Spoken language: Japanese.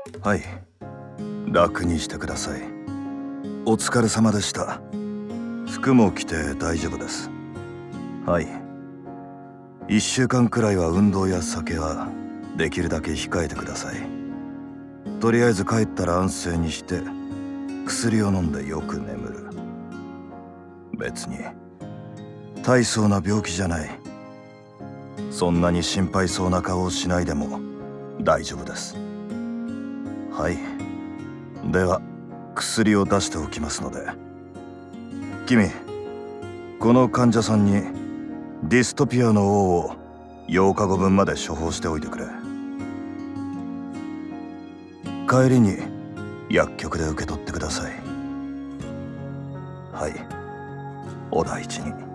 はい、楽にしてください。お疲れ様でした。服も着て大丈夫です。はい。1週間くらいは運動や酒はできるだけ控えてください。とりあえず帰ったら安静にして薬を飲んでよく眠る。別に大層な病気じゃない。そんなに心配そうな顔をしないでも大丈夫です。はい。では薬を出しておきますので。君、この患者さんにディストピアの王を8日後分まで処方しておいてくれ。帰りに薬局で受け取ってください。はい、お大事に。